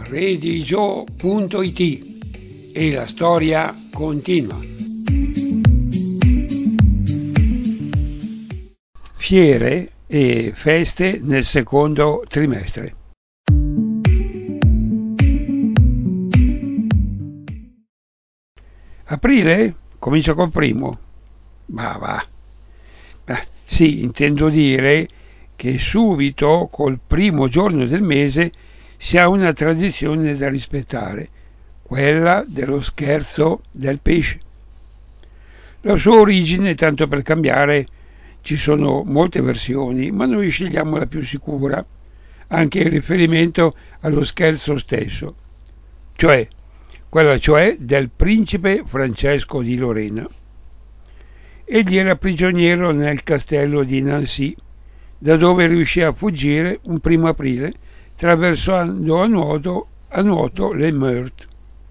redigio.it e la storia continua. Fiere e feste nel secondo trimestre. Aprile? Comincia col primo? Va. Sì, intendo dire che subito col primo giorno del mese si ha una tradizione da rispettare, quella dello scherzo del pesce. La sua origine, tanto per cambiare, ci sono molte versioni, ma noi scegliamo la più sicura, anche in riferimento allo scherzo stesso, quella del principe Francesco di Lorena. Egli era prigioniero nel castello di Nancy, da dove riuscì a fuggire un 1 aprile attraversando a nuoto le Meurthe.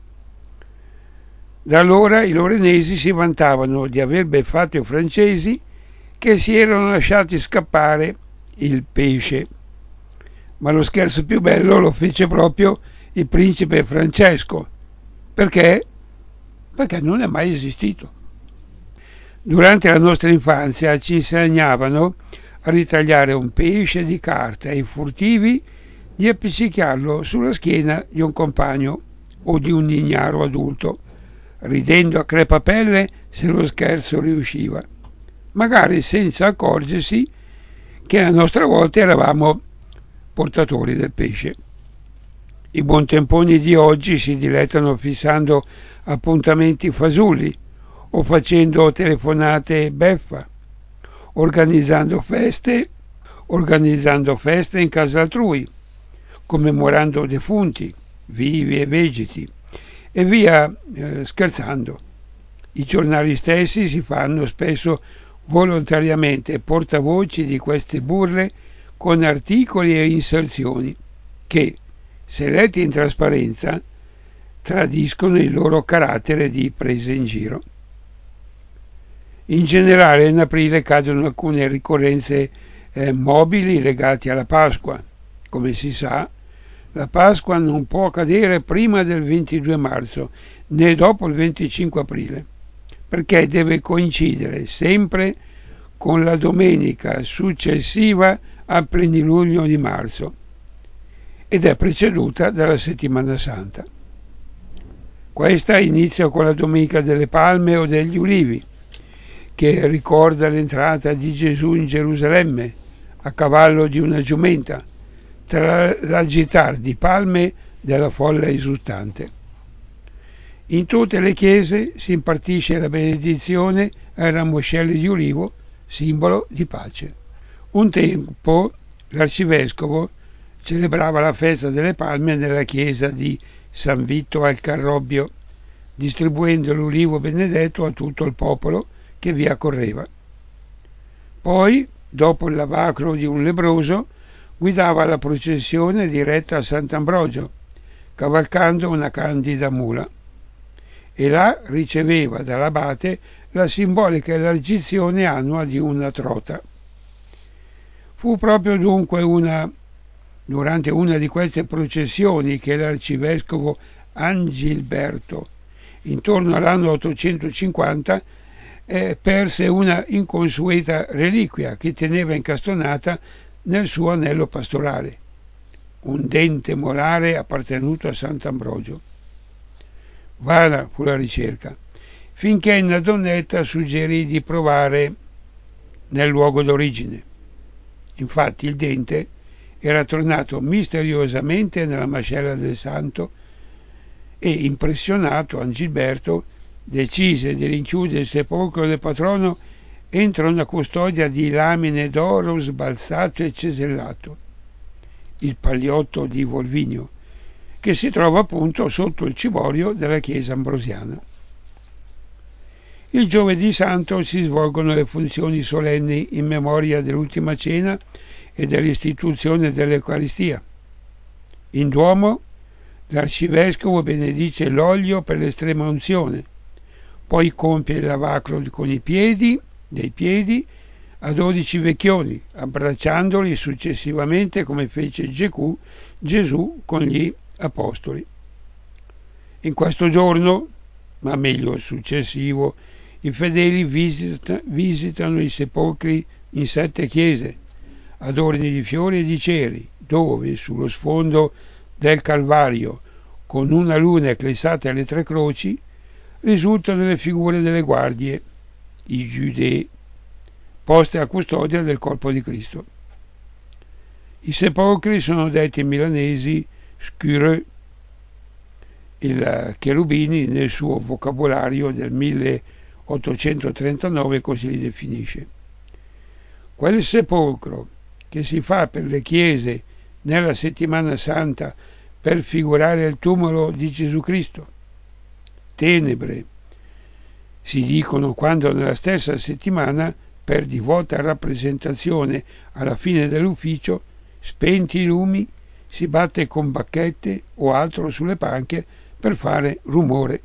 Da allora i lorenesi si vantavano di aver beffato i francesi che si erano lasciati scappare il pesce. Ma lo scherzo più bello lo fece proprio il principe Francesco. Perché? Perché non è mai esistito. Durante la nostra infanzia ci insegnavano a ritagliare un pesce di carta e i furtivi di appiccicarlo sulla schiena di un compagno o di un ignaro adulto, ridendo a crepapelle se lo scherzo riusciva, magari senza accorgersi che a nostra volta eravamo portatori del pesce. I buontemponi di oggi si dilettano fissando appuntamenti fasulli o facendo telefonate beffa, organizzando feste in casa altrui, commemorando defunti, vivi e vegeti, e via scherzando. I giornali stessi si fanno spesso volontariamente portavoci di queste burle con articoli e inserzioni che, se letti in trasparenza, tradiscono il loro carattere di presa in giro. In generale in aprile cadono alcune ricorrenze mobili legate alla Pasqua. Come si sa, la Pasqua non può cadere prima del 22 marzo né dopo il 25 aprile, perché deve coincidere sempre con la domenica successiva al plenilunio di marzo ed è preceduta dalla settimana santa. Questa inizia con la domenica delle Palme o degli Ulivi, che ricorda l'entrata di Gesù in Gerusalemme a cavallo di una giumenta, tra l'agitar di palme della folla esultante. In tutte le chiese si impartisce la benedizione ai ramoscelli di ulivo, simbolo di pace. Un tempo l'arcivescovo celebrava la festa delle palme nella chiesa di San Vito al Carrobbio, distribuendo l'ulivo benedetto a tutto il popolo che vi accorreva. Poi, dopo il lavacro di un lebbroso, guidava la processione diretta a Sant'Ambrogio, cavalcando una candida mula, e là riceveva dall'abate la simbolica elargizione annua di una trota. Fu proprio dunque durante una di queste processioni che l'arcivescovo Angilberto, intorno all'anno 850, perse una inconsueta reliquia che teneva incastonata nel suo anello pastorale, un dente molare appartenuto a Sant'Ambrogio. Vana fu la ricerca, finché una donnetta suggerì di provare nel luogo d'origine. Infatti il dente era tornato misteriosamente nella mascella del santo e, impressionato, Angilberto decise di rinchiudere il sepolcro del patrono entro una custodia di lamine d'oro sbalzato e cesellato, il Palliotto di Volvigno, che si trova appunto sotto il ciborio della chiesa ambrosiana. Il giovedì santo si svolgono le funzioni solenni in memoria dell'ultima cena e dell'istituzione dell'Eucaristia. In Duomo l'arcivescovo benedice l'olio per l'estrema unzione, poi compie il lavacro dei piedi a 12 vecchioni, abbracciandoli successivamente come fece Gesù con gli apostoli. In questo giorno, ma meglio il successivo, i fedeli visitano i sepolcri in 7 chiese, adorni di fiori e di ceri, dove sullo sfondo del Calvario, con una luna eclissata e le 3 croci, risultano le figure delle guardie, i giudei, poste a custodia del corpo di Cristo. I sepolcri sono detti milanesi scure, il Cherubini nel suo vocabolario del 1839 così li definisce. Quel sepolcro che si fa per le chiese nella settimana santa per figurare il tumulo di Gesù Cristo. Tenebre, si dicono quando nella stessa settimana, per divota rappresentazione alla fine dell'ufficio, spenti i lumi, si batte con bacchette o altro sulle panche per fare rumore.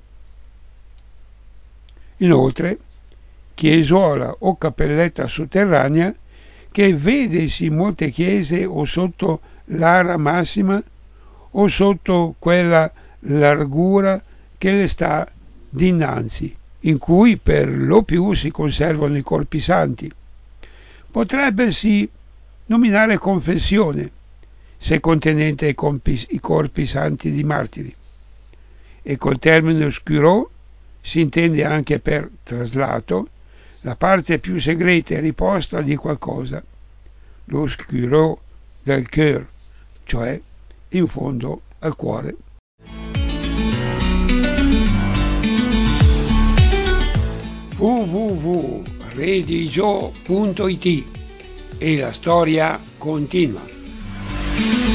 Inoltre, chiesuola o cappelletta sotterranea che vedesi in molte chiese o sotto l'ara massima o sotto quella largura che le sta dinanzi, in cui per lo più si conservano i corpi santi. Potrebbesi nominare confessione, se contenente i corpi santi di martiri. E col termine oscuro si intende anche per traslato la parte più segreta e riposta di qualcosa, l'oscuro del cœur, cioè in fondo al cuore. www.redigio.it e la storia continua.